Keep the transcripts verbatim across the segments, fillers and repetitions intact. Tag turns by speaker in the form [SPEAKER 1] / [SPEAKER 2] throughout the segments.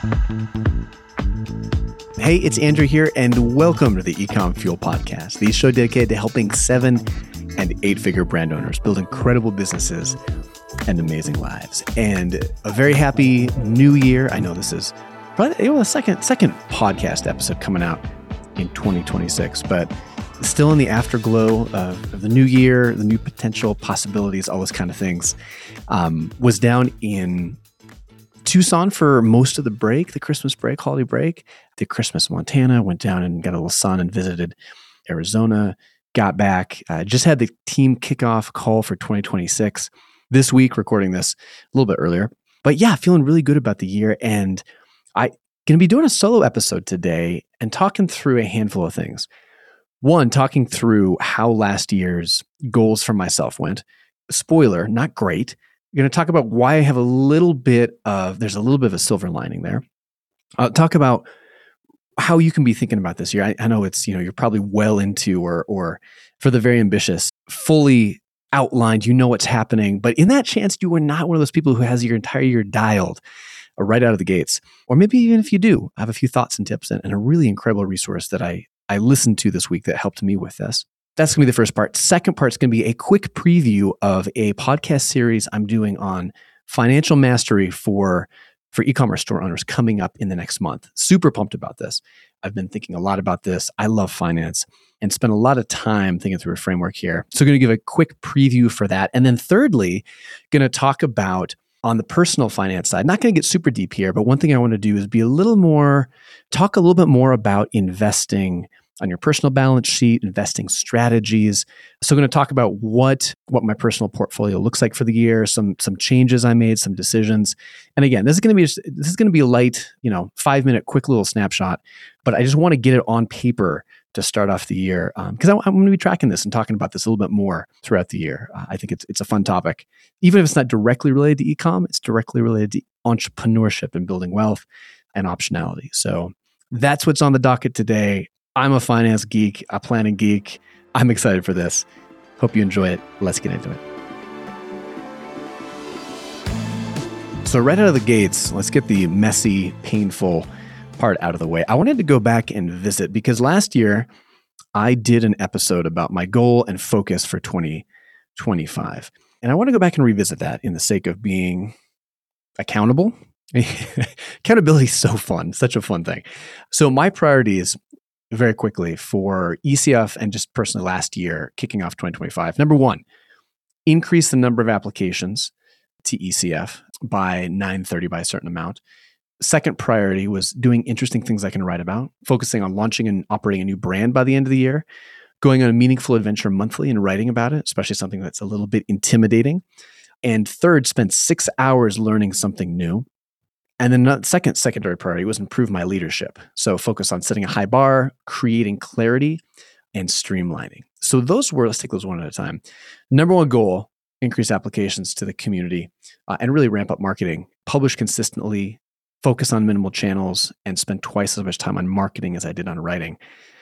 [SPEAKER 1] Hey, it's Andrew here, and welcome to the Ecom Fuel Podcast, the show dedicated to helping seven and eight-figure brand owners build incredible businesses and amazing lives. And a very happy new year. I know this is probably the second second podcast episode coming out in twenty twenty-six, but still in the afterglow of, of the new year, the new potential possibilities, all those kind of things. Um, was down in Tucson for most of the break, the Christmas break, holiday break. Did Christmas in Montana, went down and got a little sun and visited Arizona, got back, uh, just had the team kickoff call for twenty twenty-six this week, recording this a little bit earlier. But yeah, feeling really good about the year. And I'm going to be doing a solo episode today and talking through a handful of things. One, talking through how last year's goals for myself went. Spoiler, not great. We're going to talk about why I have a little bit of, there's a little bit of a silver lining there. I'll talk about how you can be thinking about this year. I, I know it's, you know, you're probably well into, or, or for the very ambitious, fully outlined, you know what's happening. But in that chance, you are not one of those people who has your entire year dialed right out of the gates. Or maybe even if you do, I have a few thoughts and tips and, and a really incredible resource that I, I listened to this week that helped me with this. That's going to be the first part. Second part is going to be a quick preview of a podcast series I'm doing on financial mastery for, for e-commerce store owners coming up in the next month. Super pumped about this. I've been thinking a lot about this. I love finance and spent a lot of time thinking through a framework here. So I'm going to give a quick preview for that. And then thirdly, going to talk about on the personal finance side, not going to get super deep here, but one thing I want to do is be a little more, talk a little bit more about investing on your personal balance sheet, investing strategies. So I'm going to talk about what, what my personal portfolio looks like for the year, some, some changes I made, some decisions. And again, this is going to be, this is going to be a light, you know, five minute, quick little snapshot, but I just want to get it on paper to start off the year. Um, cause I, I'm going to be tracking this and talking about this a little bit more throughout the year. Uh, I think it's, it's a fun topic. Even if it's not directly related to e-com, it's directly related to entrepreneurship and building wealth and optionality. So that's what's on the docket today. I'm a finance geek, a planning geek. I'm excited for this. Hope you enjoy it. Let's get into it. So right out of the gates, let's get the messy, painful part out of the way. I wanted to go back and visit because last year I did an episode about my goal and focus for twenty twenty-five. And I want to go back and revisit that in the sake of being accountable. Accountability is so fun, such a fun thing. So my priorities very quickly for E C F and just personally last year, kicking off twenty twenty-five. Number one, increase the number of applications to E C F by nine thirty by a certain amount. Second priority was doing interesting things I can write about, focusing on launching and operating a new brand by the end of the year, going on a meaningful adventure monthly and writing about it, especially something that's a little bit intimidating. And third, spend six hours learning something new. And then the second secondary priority was improve my leadership. So focus on setting a high bar, creating clarity, and streamlining. So those were, let's take those one at a time. Number one goal, increase applications to the community uh, and really ramp up marketing. Publish consistently, focus on minimal channels, and spend twice as much time on marketing as I did on writing.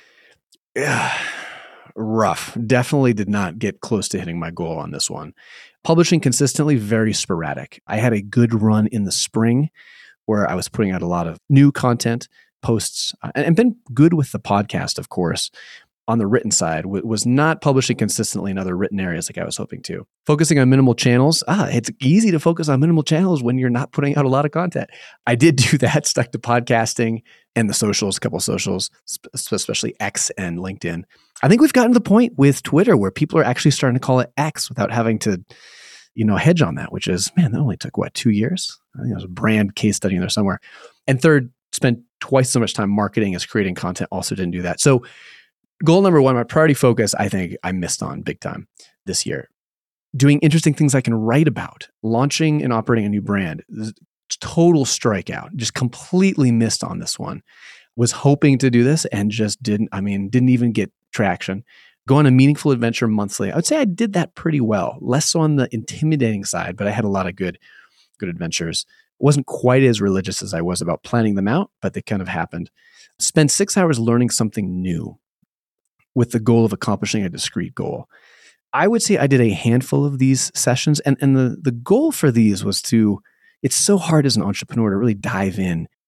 [SPEAKER 1] Ugh, rough. Definitely did not get close to hitting my goal on this one. Publishing consistently, very sporadic. I had a good run in the spring where I was putting out a lot of new content, posts, uh, and, and been good with the podcast, of course, on the written side, w- was not publishing consistently in other written areas like I was hoping to. Focusing on minimal channels. Ah, it's easy to focus on minimal channels when you're not putting out a lot of content. I did do that, stuck to podcasting and the socials, a couple of socials, sp- especially X and LinkedIn. I think we've gotten to the point with Twitter where people are actually starting to call it X without having to, you know, hedge on that, which is, man, that only took, what, two years? I think it was a brand case study in there somewhere. And third, spent twice so much time marketing as creating content. Also didn't do that. So goal number one, my priority focus, I think I missed on big time this year. Doing interesting things I can write about, launching and operating a new brand, total strikeout, just completely missed on this one. Was hoping to do this and just didn't, I mean, didn't even get traction. Go on a meaningful adventure monthly. I would say I did that pretty well. Less so on the intimidating side, but I had a lot of good, good adventures. Wasn't quite as religious as I was about planning them out, but they kind of happened. Spend six hours learning something new with the goal of accomplishing a discrete goal. I would say I did a handful of these sessions, and, and the, the goal for these was to, it's so hard as an entrepreneur to really dive in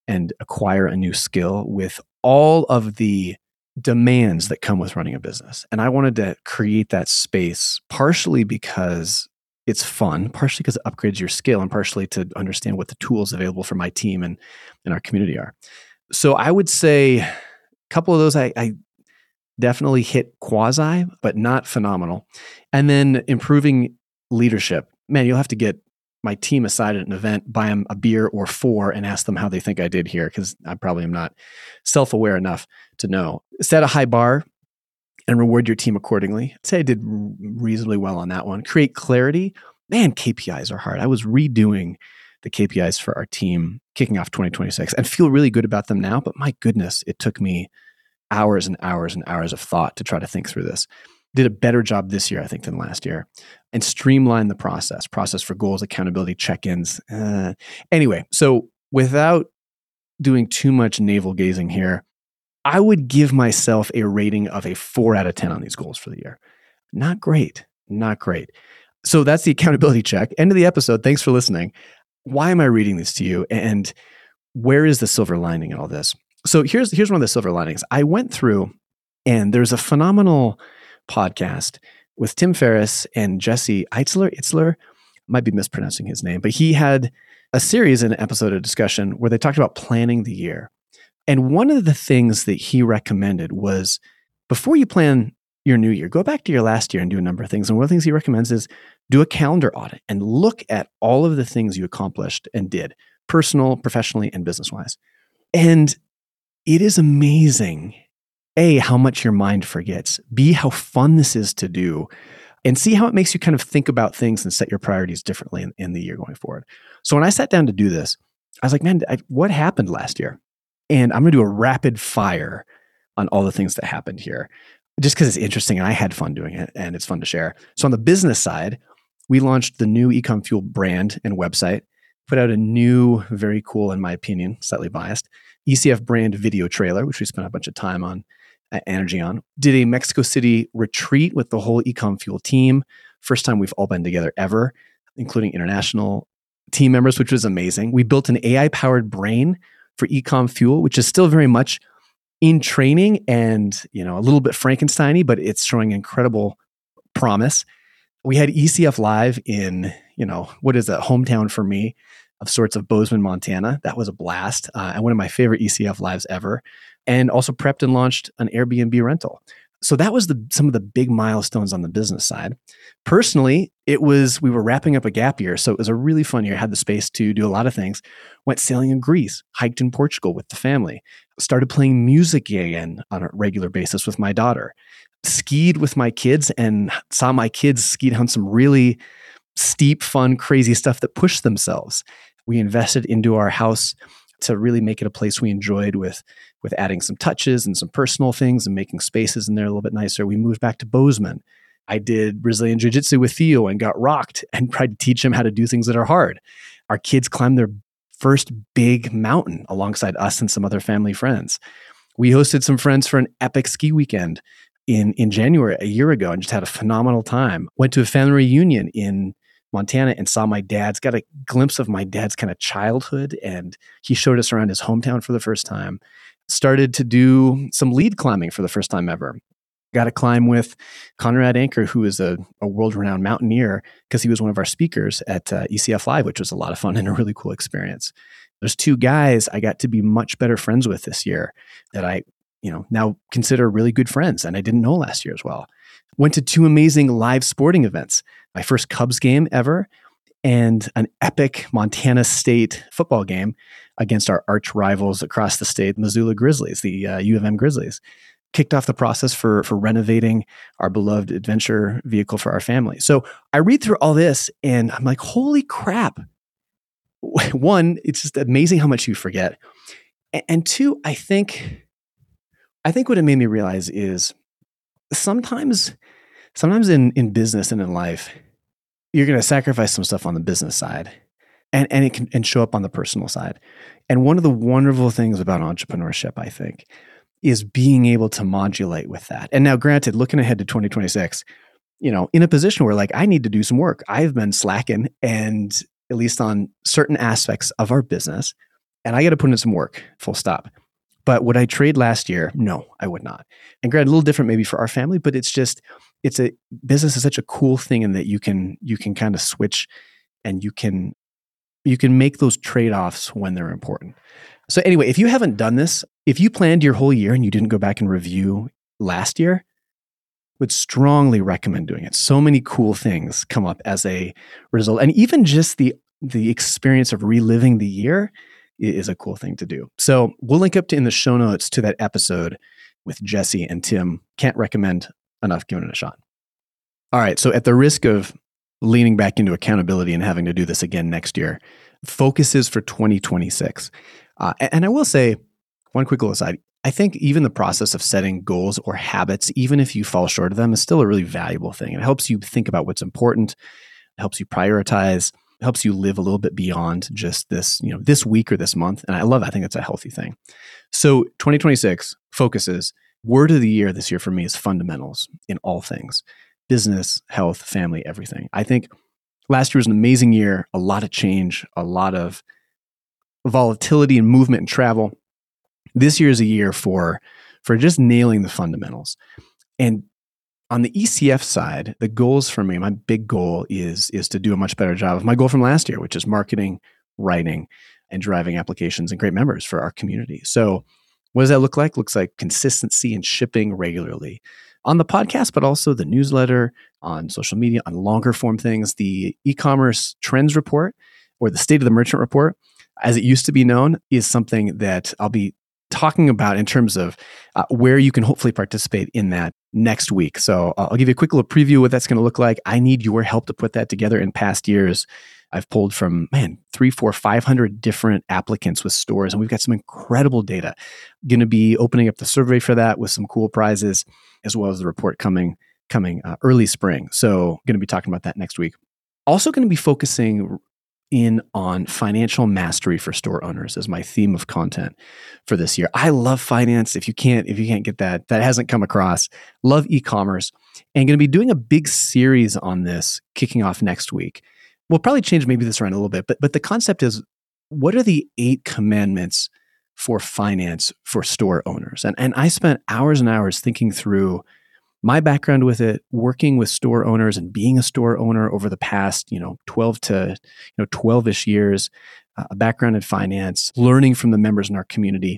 [SPEAKER 1] and acquire a new skill with all of the demands that come with running a business. And I wanted to create that space partially because it's fun, partially because it upgrades your skill, and partially to understand what the tools available for my team and, and our community are. So I would say a couple of those I, I definitely hit quasi, but not phenomenal. And then improving leadership. Man, you'll have to get my team aside at an event, buy them a beer or four, and ask them how they think I did here, because I probably am not self-aware enough to know. Set a high bar and reward your team accordingly. I'd say I did reasonably well on that one. Create clarity. Man, K P Is are hard. I was redoing the K P Is for our team kicking off twenty twenty-six and feel really good about them now. But my goodness, it took me hours and hours and hours of thought to try to think through this. Did a better job this year, I think, than last year. And streamline the process, process for goals, accountability, check-ins. Uh, anyway, so without doing too much navel gazing here, I would give myself a rating of a four out of ten on these goals for the year. Not great, not great. So that's the accountability check. End of the episode. Thanks for listening. Why am I reading this to you? And where is the silver lining in all this? So here's, here's one of the silver linings. I went through, and there's a phenomenal podcast with Tim Ferriss and Jesse Itzler. Itzler, might be mispronouncing his name, but he had a series and an episode of discussion where they talked about planning the year. And one of the things that he recommended was, before you plan your new year, go back to your last year and do a number of things. And one of the things he recommends is do a calendar audit and look at all of the things you accomplished and did, personal, professionally, and business-wise. And it is amazing, A, how much your mind forgets, B, how fun this is to do, and see how it makes you kind of think about things and set your priorities differently in, in the year going forward. So when I sat down to do this, I was like, man, I, what happened last year? And I'm going to do a rapid fire on all the things that happened here, just because it's interesting and I had fun doing it and it's fun to share. So on the business side, we launched the new Ecom Fuel brand and website, put out a new, very cool, in my opinion, slightly biased, E C F brand video trailer, which we spent a bunch of time on, uh, energy on. Did a Mexico City retreat with the whole Ecom Fuel team. First time we've all been together ever, including international team members, which was amazing. We built an A I-powered brain for Ecom Fuel, which is still very much in training and, you know, a little bit Frankenstein-y, but it's showing incredible promise. We had E C F Live in, you know, what is that, hometown for me of sorts of Bozeman, Montana. That was a blast. Uh, and one of my favorite E C F Lives ever. And also prepped and launched an Airbnb rental. So that was the some of the big milestones on the business side. Personally, it was, we were wrapping up a gap year. So it was a really fun year. I had the space to do a lot of things. Went sailing in Greece, hiked in Portugal with the family, started playing music again on a regular basis with my daughter, skied with my kids and saw my kids ski down some really steep, fun, crazy stuff that pushed themselves. We invested into our house to really make it a place we enjoyed with, with adding some touches and some personal things and making spaces in there a little bit nicer. We moved back to Bozeman. I did Brazilian Jiu-Jitsu with Theo and got rocked and tried to teach him how to do things that are hard. Our kids climbed their first big mountain alongside us and some other family friends. We hosted some friends for an epic ski weekend in, in January a year ago and just had a phenomenal time. Went to a family reunion in Montana and saw my dad's, got a glimpse of my dad's kind of childhood, and he showed us around his hometown for the first time. Started to do some lead climbing for the first time ever. Got to climb with Conrad Anker, who is a, a world-renowned mountaineer, because he was one of our speakers at uh, E C F Live, which was a lot of fun and a really cool experience. There's two guys I got to be much better friends with this year that I, you know, now consider really good friends, and I didn't know last year as well. Went to two amazing live sporting events. My first Cubs game ever, and an epic Montana State football game against our arch rivals across the state, Missoula Grizzlies, the uh, U of M Grizzlies. Kicked off the process for, for renovating our beloved adventure vehicle for our family. So I read through all this and I'm like, holy crap. One, it's just amazing how much you forget. And, and two, I think, I think what it made me realize is sometimes, sometimes in, in business and in life, you're going to sacrifice some stuff on the business side and, and it can and show up on the personal side. And one of the wonderful things about entrepreneurship, I think, is being able to modulate with that. And now granted, looking ahead to twenty twenty-six, you know, in a position where like I need to do some work. I've been slacking, and at least on certain aspects of our business, and I got to put in some work, full stop. But would I trade last year? No, I would not. And granted, a little different maybe for our family, but it's just, it's a business is such a cool thing in that you can, you can kind of switch and you can, you can make those trade-offs when they're important. So anyway, if you haven't done this, if you planned your whole year and you didn't go back and review last year, would strongly recommend doing it. So many cool things come up as a result. And even just the, the experience of reliving the year is a cool thing to do. So we'll link up to in the show notes to that episode with Jesse and Tim. Can't recommend enough giving it a shot. All right. So at the risk of leaning back into accountability and having to do this again next year, focuses for twenty twenty-six. Uh, and I will say one quick little aside. I think even the process of setting goals or habits, even if you fall short of them, is still a really valuable thing. It helps you think about what's important. It helps you prioritize. Helps you live a little bit beyond just this, you know, this week or this month. And I love it. I think that's a healthy thing. So twenty twenty-six focuses. Word of the year this year for me is fundamentals in all things. Business, health, family, everything. I think last year was an amazing year. A lot of change, a lot of volatility and movement and travel. This year is a year for, for just nailing the fundamentals. And on the E C F side, the goals for me, my big goal is, is to do a much better job of my goal from last year, which is marketing, writing, and driving applications and great members for our community. So what does that look like? Looks like consistency and shipping regularly on the podcast, but also the newsletter, on social media, on longer form things. The e-commerce trends report, or the state of the merchant report, as it used to be known, is something that I'll be talking about in terms of uh, where you can hopefully participate in that next week. So uh, I'll give you a quick little preview of what that's going to look like. I need your help to put that together. In past years, I've pulled from, man, three, four, five hundred different applicants with stores, and we've got some incredible data. Going to be opening up the survey for that with some cool prizes, as well as the report coming coming uh, early spring. So going to be talking about that next week. Also going to be focusing in on financial mastery for store owners as my theme of content for this year. I love finance. If you can't, if you can't get that, that hasn't come across. Love e-commerce, and going to be doing a big series on this kicking off next week. We'll probably change maybe this around a little bit, but but the concept is, what are the eight commandments for finance for store owners? And and I spent hours and hours thinking through my background with it, working with store owners and being a store owner over the past, you know, twelve to, you know, twelve-ish years, uh, a background in finance, learning from the members in our community.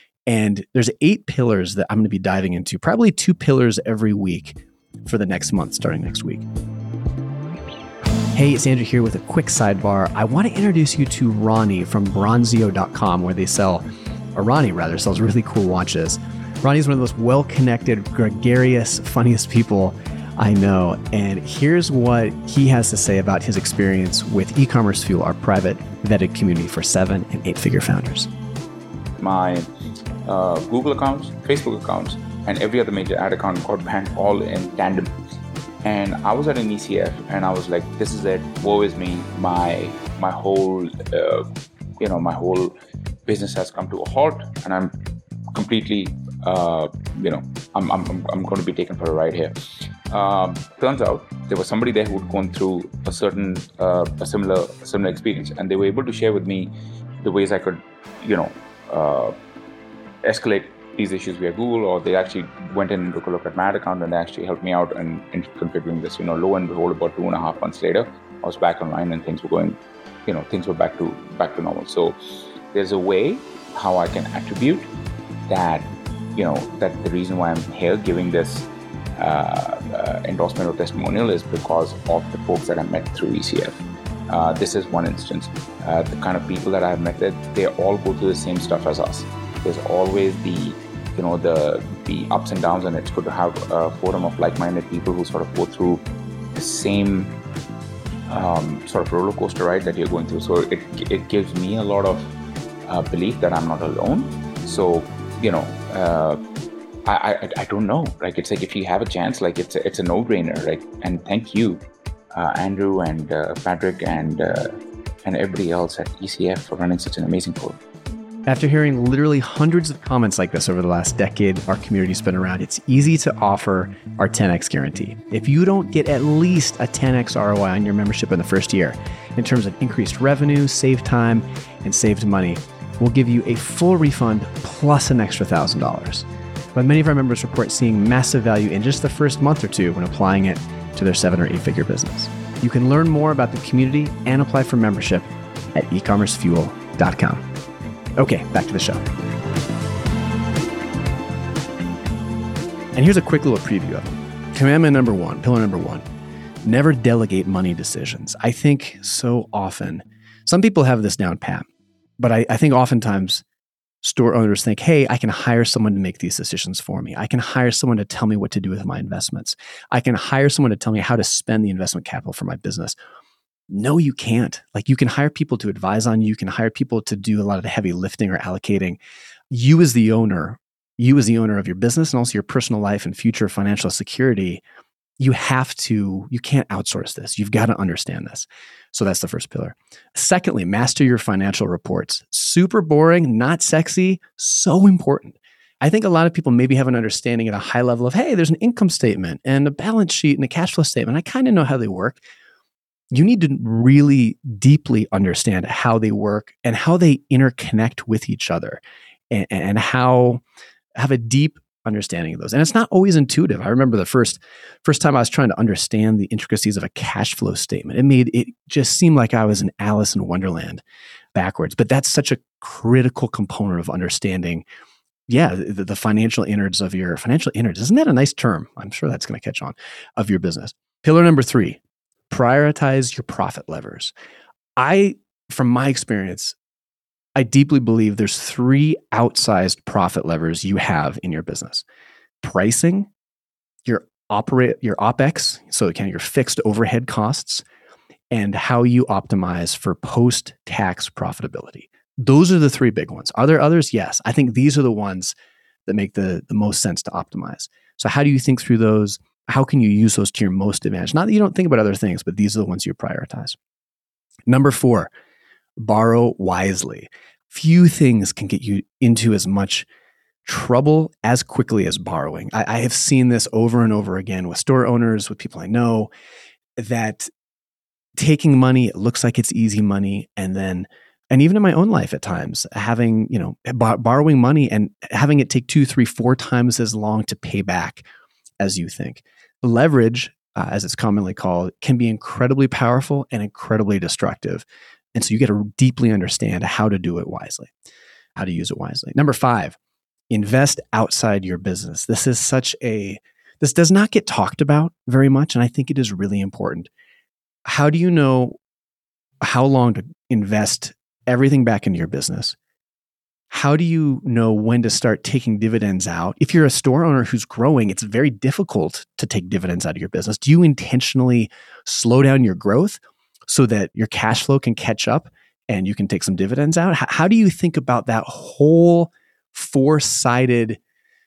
[SPEAKER 1] And there's eight pillars that I'm going to be diving into, probably two pillars every week for the next month, starting next week. Hey, it's Andrew here with a quick sidebar. I want to introduce you to Ronnie from Bronzio dot com, where they sell, or Ronnie rather, sells really cool watches. Ronnie's one of the most well-connected, gregarious, funniest people I know. And here's what he has to say about his experience with E-Commerce Fuel, our private vetted community for seven and eight-figure founders.
[SPEAKER 2] My uh, Google accounts, Facebook accounts, and every other major ad account got banned all in tandem. And I was at an E C F, and I was like, "This is it. Woe is me. My my whole, uh, you know, my whole business has come to a halt, and I'm completely." Uh, you know, I'm, I'm I'm going to be taken for a ride here. Um, turns out there was somebody there who had gone through a certain, uh, a similar, a similar experience, and they were able to share with me the ways I could, you know, uh, escalate these issues via Google, or they actually went in and took a look at my ad account and they actually helped me out in, in configuring this. You know, lo and behold, about two and a half months later, I was back online and things were going, you know, things were back to back to normal. So there's a way how I can attribute that. You know, that the reason why I'm here giving this uh, uh, endorsement or testimonial is because of the folks that I met through E C F. Uh, this is one instance. Uh, the kind of people that I've met, that they all go through the same stuff as us. There's always the, you know, the the ups and downs, and it's good to have a forum of like-minded people who sort of go through the same um, sort of roller coaster ride that you're going through. So it it gives me a lot of uh, belief that I'm not alone. So. You know, uh, I, I I don't know. Like, it's like if you have a chance, like it's a, it's a no-brainer. Like, and thank you, uh, Andrew and uh, Patrick and uh, and everybody else at E C F for running such an amazing forum.
[SPEAKER 1] After hearing literally hundreds of comments like this over the last decade our community's been around, it's easy to offer our ten X guarantee. If you don't get at least a ten X R O I on your membership in the first year, in terms of increased revenue, saved time, and saved money, we'll give you a full refund plus an extra one thousand dollars. But many of our members report seeing massive value in just the first month or two when applying it to their seven or eight figure business. You can learn more about the community and apply for membership at e commerce fuel dot com. Okay, back to the show. And here's a quick little preview of it. Commandment number one, pillar number one, never delegate money decisions. I think so often, some people have this down pat, but I, I think oftentimes store owners think, hey, I can hire someone to make these decisions for me. I can hire someone to tell me what to do with my investments. I can hire someone to tell me how to spend the investment capital for my business. No, you can't. Like, you can hire people to advise on you. You can hire people to do a lot of the heavy lifting or allocating. You as the owner, you as the owner of your business and also your personal life and future financial security, you have to, you can't outsource this. You've got to understand this. So that's the first pillar. Secondly, master your financial reports. Super boring, not sexy, so important. I think a lot of people maybe have an understanding at a high level of, hey, there's an income statement and a balance sheet and a cash flow statement. I kind of know how they work. You need to really deeply understand how they work and how they interconnect with each other, and, and how have a deep understanding of those. And it's not always intuitive. I remember the first first time I was trying to understand the intricacies of a cash flow statement. It made it just seem like I was in Alice in Wonderland backwards. But that's such a critical component of understanding, yeah, the, the financial innards of your financial innards. Isn't that a nice term? I'm sure that's going to catch on, of your business. Pillar number three, prioritize your profit levers. I, from my experience, I deeply believe there's three outsized profit levers you have in your business: pricing, your operate, your OpEx, so kind of your fixed overhead costs, and how you optimize for post-tax profitability. Those are the three big ones. Are there others? Yes. I think these are the ones that make the, the most sense to optimize. So how do you think through those? How can you use those to your most advantage? Not that you don't think about other things, but these are the ones you prioritize. Number four, borrow wisely. Few things can get you into as much trouble as quickly as borrowing. I, I have seen this over and over again with store owners, with people I know, that taking money, it looks like it's easy money, and then, and even in my own life at times, having, you know, b- borrowing money and having it take two, three, four times as long to pay back as you think. Leverage, uh, as it's commonly called, can be incredibly powerful and incredibly destructive. And so you got to deeply understand how to do it wisely, how to use it wisely. Number five, invest outside your business. This is such a, this does not get talked about very much, and I think it is really important. How do you know how long to invest everything back into your business? How do you know when to start taking dividends out? If you're a store owner who's growing, it's very difficult to take dividends out of your business. Do you intentionally slow down your growth so that your cash flow can catch up and you can take some dividends out? How, how do you think about that whole four-sided,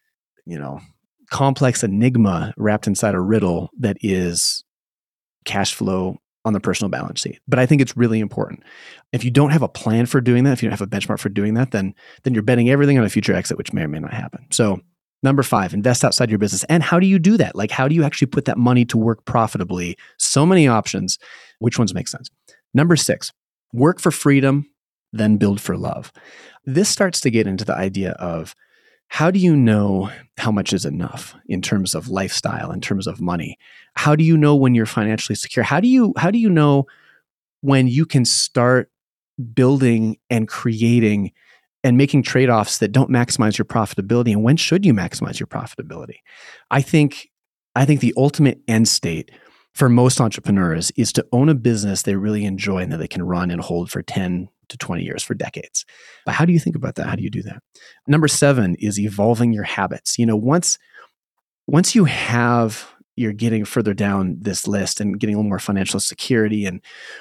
[SPEAKER 1] you know, complex enigma wrapped inside a riddle that is cash flow on the personal balance sheet? But I think it's really important. If you don't have a plan for doing that, if you don't have a benchmark for doing that, then, then you're betting everything on a future exit, which may or may not happen. So number five, invest outside your business. And how do you do that? Like, how do you actually put that money to work profitably? So many options. Which ones make sense? Number six, work for freedom, then build for love. This starts to get into the idea of, how do you know how much is enough in terms of lifestyle, in terms of money? How do you know when you're financially secure? How do you, how do you know when you can start building and creating and making trade-offs that don't maximize your profitability? And when should you maximize your profitability? I think, I think the ultimate end state for most entrepreneurs is to own a business they really enjoy and that they can run and hold for ten to twenty years, for decades. But how do you think about that? How do you do that? Number seven is evolving your habits. You know, once, once you have, you're getting further down this list and getting a little more financial security, and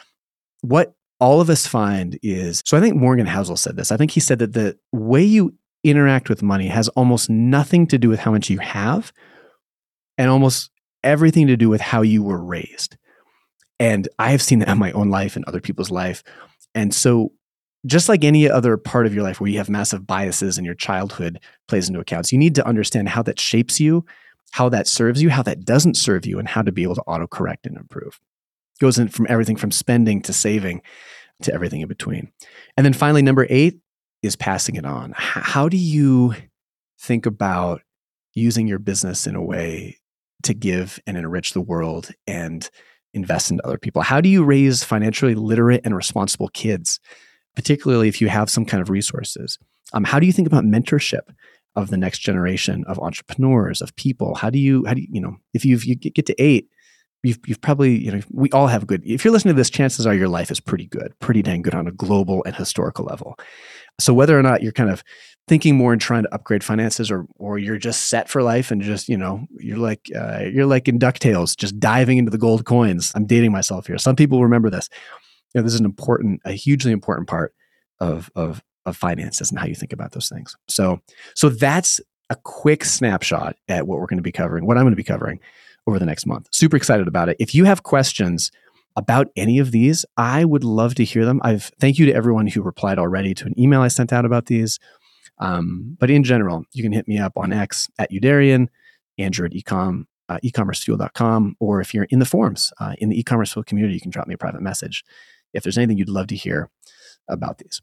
[SPEAKER 1] what all of us find is, so I think Morgan Housel said this. I think he said that the way you interact with money has almost nothing to do with how much you have and almost everything to do with how you were raised. And I have seen that in my own life and other people's life. And so just like any other part of your life where you have massive biases and your childhood plays into account, so you need to understand how that shapes you, how that serves you, how that doesn't serve you, and how to be able to autocorrect and improve. It goes in from everything from spending to saving to everything in between. And then finally, number eight, is passing it on. H- how do you think about using your business in a way to give and enrich the world and invest in other people? How do you raise financially literate and responsible kids, particularly if you have some kind of resources? Um, how do you think about mentorship of the next generation of entrepreneurs, of people? How do you, how do you, you know, if you've, you get to eight, you've, you've probably, you know, we all have good, if you're listening to this, chances are your life is pretty good, pretty dang good on a global and historical level. So whether or not you're kind of thinking more and trying to upgrade finances, or or you're just set for life and just, you know, you're like, uh, you're like in DuckTales, just diving into the gold coins. I'm dating myself here. Some people remember this. You know, this is an important, a hugely important part of, of, of finances and how you think about those things. So, so that's a quick snapshot at what we're going to be covering, what I'm going to be covering over the next month. Super excited about it. If you have questions about any of these, I would love to hear them. I've thank you to everyone who replied already to an email I sent out about these. Um, but in general, you can hit me up on X at Udarian, Andrew at ecom, uh, ecommerce fuel dot com, or if you're in the forums, uh, in the e-commerce fuel community, you can drop me a private message if there's anything you'd love to hear about these.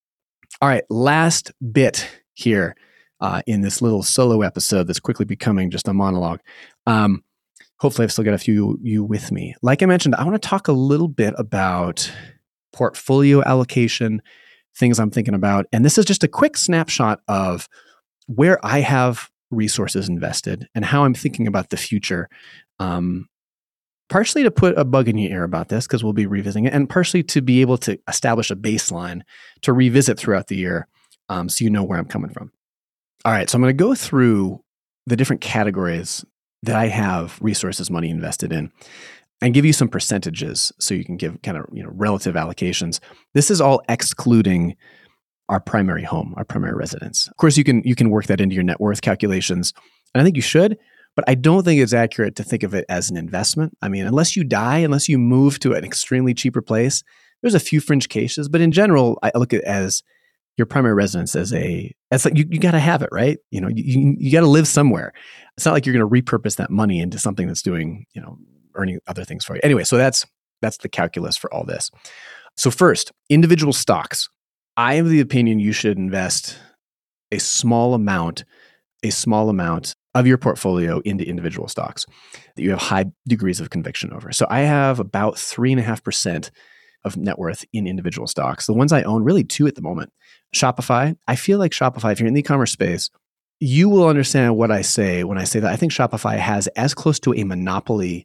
[SPEAKER 1] All right, last bit here uh, in this little solo episode that's quickly becoming just a monologue. Um, hopefully I've still got a few you with me. Like I mentioned, I want to talk a little bit about portfolio allocation, things I'm thinking about. And this is just a quick snapshot of where I have resources invested and how I'm thinking about the future. Um, partially to put a bug in your ear about this, because we'll be revisiting it, and partially to be able to establish a baseline to revisit throughout the year, um, so you know where I'm coming from. All right, so I'm going to go through the different categories that I have resources, money invested in, and give you some percentages so you can give kind of, you know, relative allocations. This is all excluding our primary home, our primary residence. Of course, you can you can work that into your net worth calculations, and I think you should, but I don't think it's accurate to think of it as an investment. I mean, unless you die, unless you move to an extremely cheaper place, there's a few fringe cases, but in general, I look at it as your primary residence as a, as like you, you got to have it, right? You know, you, you got to live somewhere. It's not like you're going to repurpose that money into something that's doing, you know, earning other things for you. Anyway, so that's that's the calculus for all this. So first, individual stocks. I am of the opinion you should invest a small amount, a small amount of your portfolio into individual stocks that you have high degrees of conviction over. So I have about three and a half percent of net worth in individual stocks. The ones I own, really two at the moment. Shopify. I feel like Shopify, if you're in the e-commerce space, you will understand what I say when I say that I think Shopify has as close to a monopoly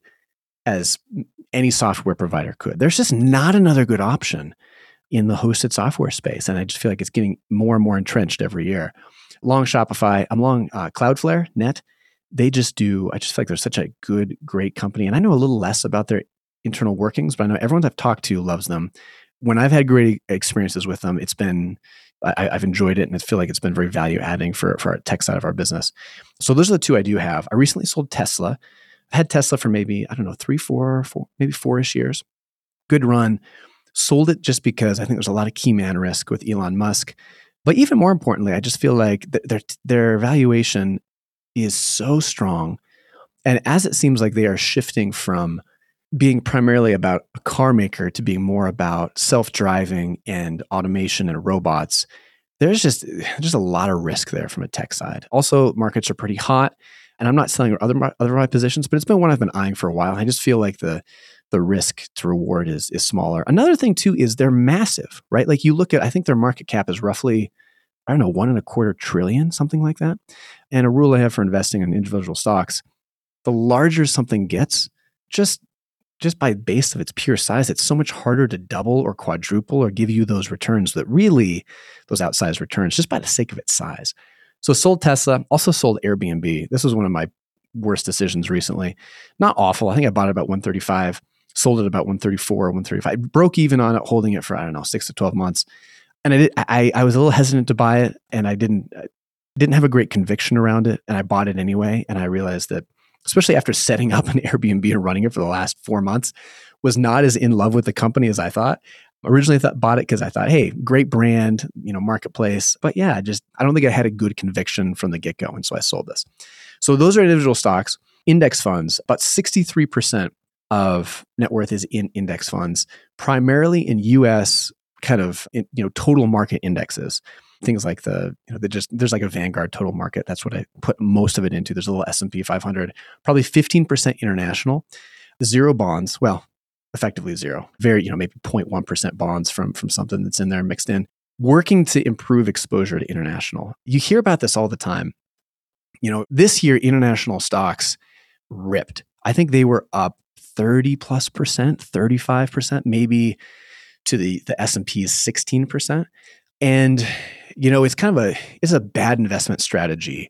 [SPEAKER 1] as any software provider could. There's just not another good option in the hosted software space. And I just feel like it's getting more and more entrenched every year. Long Shopify. I'm long uh, Cloudflare, Net. They just do, I just feel like they're such a good, great company. And I know a little less about their internal workings, but I know everyone I've talked to loves them. When I've had great experiences with them, it's been, I, I've enjoyed it, and I feel like it's been very value adding for, for our tech side of our business. So those are the two I do have. I recently sold Tesla. I had Tesla for maybe, I don't know, three, four, four maybe four-ish years. Good run. Sold it just because I think there's a lot of key man risk with Elon Musk. But even more importantly, I just feel like th- their their valuation is so strong. And as it seems like they are shifting from being primarily about a car maker to being more about self-driving and automation and robots, there's just just a lot of risk there from a tech side. Also, markets are pretty hot. And I'm not selling other other my positions, but it's been one I've been eyeing for a while. I just feel like the the risk to reward is is smaller. Another thing too is they're massive, right? Like you look at, I think their market cap is roughly, I don't know, one and a quarter trillion, something like that. And a rule I have for investing in individual stocks: the larger something gets, just just by base of its pure size, it's so much harder to double or quadruple or give you those returns that really, those outsized returns, just by the sake of its size. So sold Tesla, also sold Airbnb. This was one of my worst decisions recently. Not awful. I think I bought it about one thirty-five, sold it about one thirty-four or one thirty-five. Broke even on it, holding it for, I don't know, six to twelve months. And I, did, I, I was a little hesitant to buy it, and I didn't, I didn't have a great conviction around it. And I bought it anyway. And I realized that, especially after setting up an Airbnb and running it for the last four months, was not as in love with the company as I thought. Originally thought bought it because I thought, hey, great brand, you know, marketplace. But yeah, just I don't think I had a good conviction from the get-go. And so I sold this. So those are individual stocks. Index funds, about sixty-three percent of net worth is in index funds, primarily in U S kind of, you know, total market indexes. things like the, you know, they just, there's like a Vanguard total market. That's what I put most of it into. There's a little S and P five hundred, probably fifteen percent international, zero bonds. Well, effectively zero, very, you know, maybe zero point one percent bonds from, from something that's in there mixed in, working to improve exposure to international. You hear about this all the time. You know, this year, international stocks ripped. I think they were up thirty plus percent, thirty-five percent, maybe to the, the S and P's sixteen percent. And, you know, it's kind of a, it's a bad investment strategy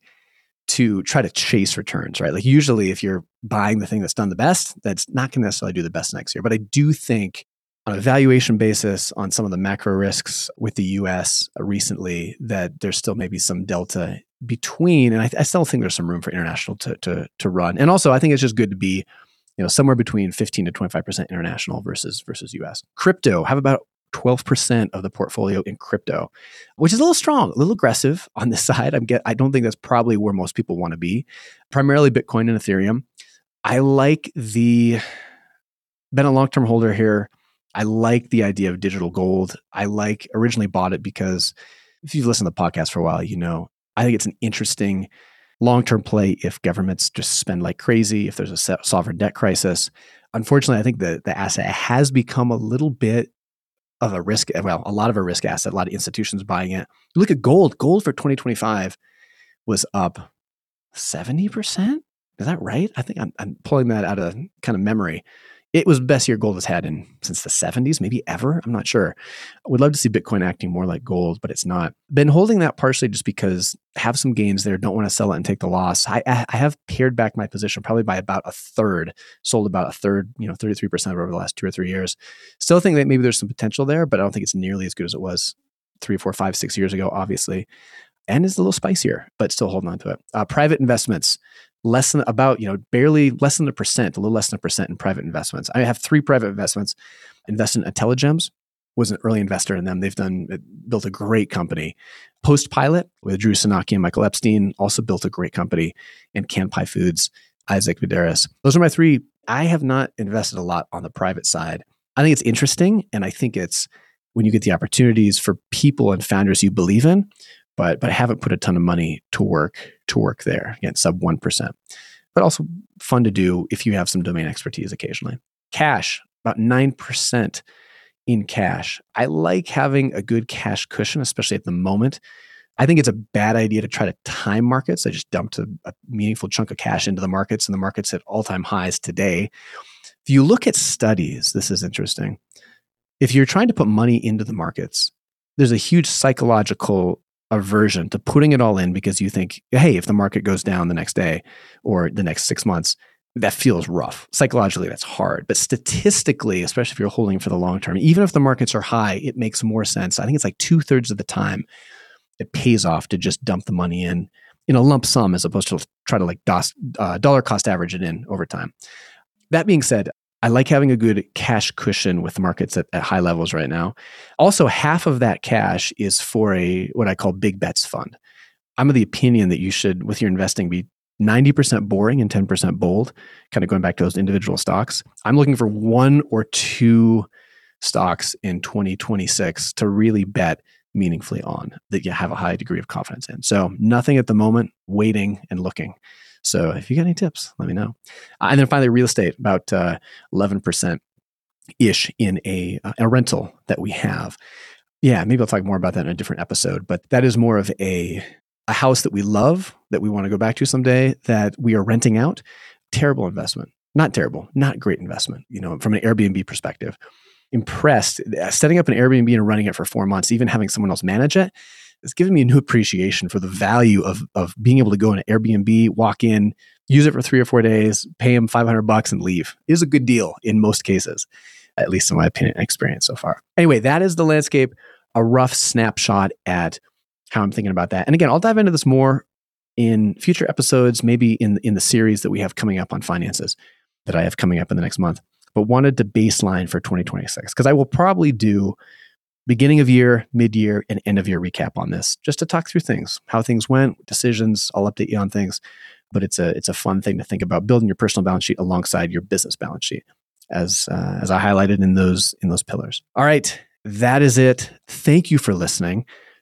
[SPEAKER 1] to try to chase returns, right? Like usually if you're buying the thing that's done the best, that's not going to necessarily do the best next year. But I do think on a valuation basis, on some of the macro risks with the U S recently, that there's still maybe some delta between, and I, I still think there's some room for international to, to, to run. And also I think it's just good to be, you know, somewhere between fifteen to twenty-five percent international versus, versus U S. Crypto, have about twelve percent of the portfolio in crypto, which is a little strong, a little aggressive on this side. I'm get, I don't think that's probably where most people want to be. Primarily Bitcoin and Ethereum. I like the, been a long-term holder here. I like the idea of digital gold. I like, originally bought it because if you've listened to the podcast for a while, you know, I think it's an interesting long-term play if governments just spend like crazy, if there's a sovereign debt crisis. Unfortunately, I think the, the asset has become a little bit of a risk, well, a lot of a risk asset, a lot of institutions buying it. You look at gold, gold for twenty twenty-five was up seventy percent. Is that right? I think I'm, I'm pulling that out of kind of memory. It was the best year gold has had in since the seventies, maybe ever. I'm not sure. I would love to see Bitcoin acting more like gold, but it's not. Been holding that partially just because I have some gains there. Don't want to sell it and take the loss. I, I have pared back my position probably by about a third, sold about a third, you know, thirty-three percent over the last two or three years. Still think that maybe there's some potential there, but I don't think it's nearly as good as it was three, four, five, six years ago, obviously. And it's a little spicier, but still holding on to it. Uh, private investments. Less than about, you know, barely less than a percent, a little less than a percent in private investments. I have three private investments. Invest in Intelligems, was an early investor in them. They've done, built a great company. Postpilot with Drew Sanaki and Michael Epstein, also built a great company. And Canpie Foods, Isaac Medeiros. Those are my three. I have not invested a lot on the private side. I think it's interesting. And I think it's when you get the opportunities for people and founders you believe in, but but I haven't put a ton of money to work to work there. Again, sub one percent. But also fun to do if you have some domain expertise occasionally. Cash, about nine percent in cash. I like having a good cash cushion, especially at the moment. I think it's a bad idea to try to time markets. I just dumped a, a meaningful chunk of cash into the markets, and the market's at all-time highs today. If you look at studies, this is interesting. If you're trying to put money into the markets, there's a huge psychological aversion to putting it all in because you think, hey, if the market goes down the next day or the next six months, that feels rough. Psychologically, that's hard. But statistically, especially if you're holding for the long term, even if the markets are high, it makes more sense. I think it's like two thirds of the time it pays off to just dump the money in in a lump sum as opposed to try to like dos, uh, dollar cost average it in over time. That being said, I like having a good cash cushion with markets at, at high levels right now. Also, half of that cash is for a what I call big bets fund. I'm of the opinion that you should, with your investing, be ninety percent boring and ten percent bold, kind of going back to those individual stocks. I'm looking for one or two stocks in twenty twenty-six to really bet meaningfully on that you have a high degree of confidence in. So nothing at the moment, waiting and looking. So if you got any tips, let me know. Uh, and then finally, real estate, about uh, eleven percent-ish in a, uh, a rental that we have. Yeah, maybe I'll talk more about that in a different episode, but that is more of a, a house that we love, that we want to go back to someday, that we are renting out. Terrible investment. Not terrible, not great investment, you know, from an Airbnb perspective. Impressed. Setting up an Airbnb and running it for four months, even having someone else manage it, it's given me a new appreciation for the value of of being able to go in an Airbnb, walk in, use it for three or four days, pay them five hundred bucks and leave. It is a good deal in most cases, at least in my opinion and experience so far. Anyway, that is the landscape, a rough snapshot at how I'm thinking about that. And again, I'll dive into this more in future episodes, maybe in, in the series that we have coming up on finances that I have coming up in the next month, but wanted to baseline for twenty twenty-six because I will probably do beginning of year, mid-year, and end of year recap on this, just to talk through things, how things went, decisions. I'll update you on things, but it's a it's a fun thing to think about building your personal balance sheet alongside your business balance sheet, as uh, as I highlighted in those in those pillars. All right, that is it. Thank you for listening.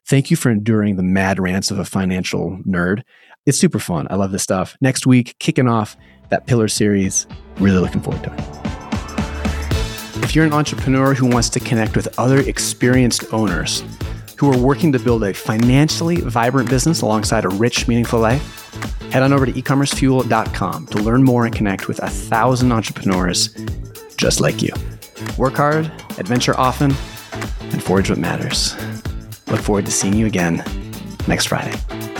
[SPEAKER 1] Thank you for enduring the mad rants of a financial nerd. It's super fun. I love this stuff. Next week, kicking off that Pillar series. Really looking forward to it. If you're an entrepreneur who wants to connect with other experienced owners who are working to build a financially vibrant business alongside a rich, meaningful life, head on over to e commerce fuel dot com to learn more and connect with a thousand entrepreneurs just like you. Work hard, adventure often, and forge what matters. Look forward to seeing you again next Friday.